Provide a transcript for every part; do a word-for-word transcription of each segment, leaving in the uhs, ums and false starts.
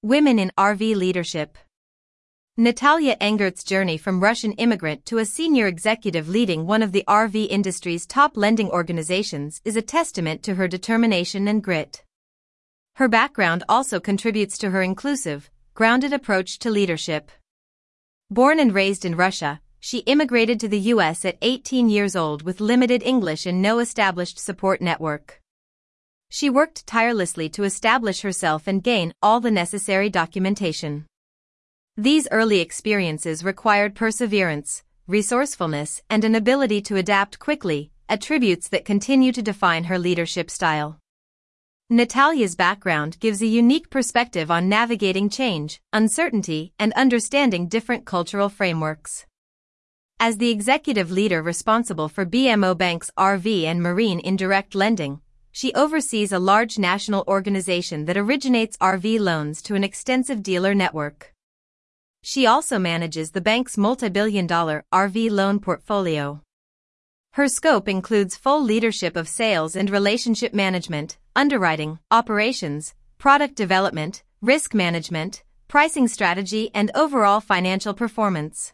Women in R V Leadership. Natalia Engert's journey from Russian immigrant to a senior executive leading one of the R V industry's top lending organizations is a testament to her determination and grit. Her background also contributes to her inclusive, grounded approach to leadership. Born and raised in Russia, she immigrated to the U S at eighteen years old with limited English and no established support network. She worked tirelessly to establish herself and gain all the necessary documentation. These early experiences required perseverance, resourcefulness, and an ability to adapt quickly, attributes that continue to define her leadership style. Natalia's background gives a unique perspective on navigating change, uncertainty, and understanding different cultural frameworks. As the executive leader responsible for B M O Bank's R V and marine indirect lending, she oversees a large national organization that originates R V loans to an extensive dealer network. She also manages the bank's multi-billion dollar R V loan portfolio. Her scope includes full leadership of sales and relationship management, underwriting, operations, product development, risk management, pricing strategy, and overall financial performance.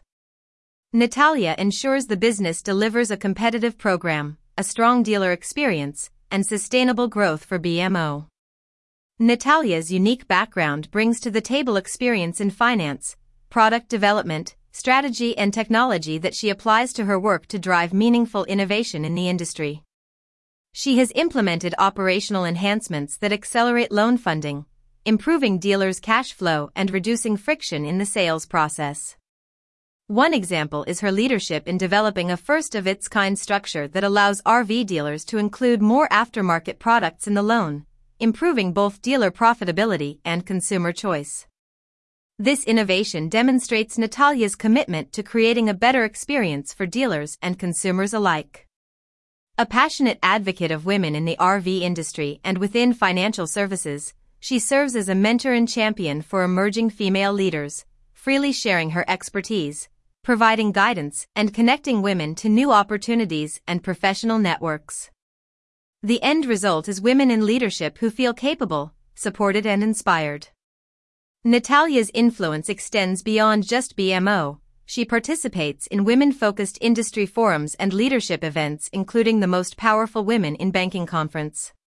Natalia ensures the business delivers a competitive program, a strong dealer experience, and sustainable growth for B M O. Natalia's unique background brings to the table experience in finance, product development, strategy, and technology that she applies to her work to drive meaningful innovation in the industry. She has implemented operational enhancements that accelerate loan funding, improving dealers' cash flow and reducing friction in the sales process. One example is her leadership in developing a first-of-its-kind structure that allows R V dealers to include more aftermarket products in the loan, improving both dealer profitability and consumer choice. This innovation demonstrates Natalia's commitment to creating a better experience for dealers and consumers alike. A passionate advocate of women in the R V industry and within financial services, she serves as a mentor and champion for emerging female leaders, freely sharing her expertise, providing guidance, and connecting women to new opportunities and professional networks. The end result is women in leadership who feel capable, supported, and inspired. Natalia's influence extends beyond just B M O. She participates in women-focused industry forums and leadership events, including the Most Powerful Women in Banking Conference.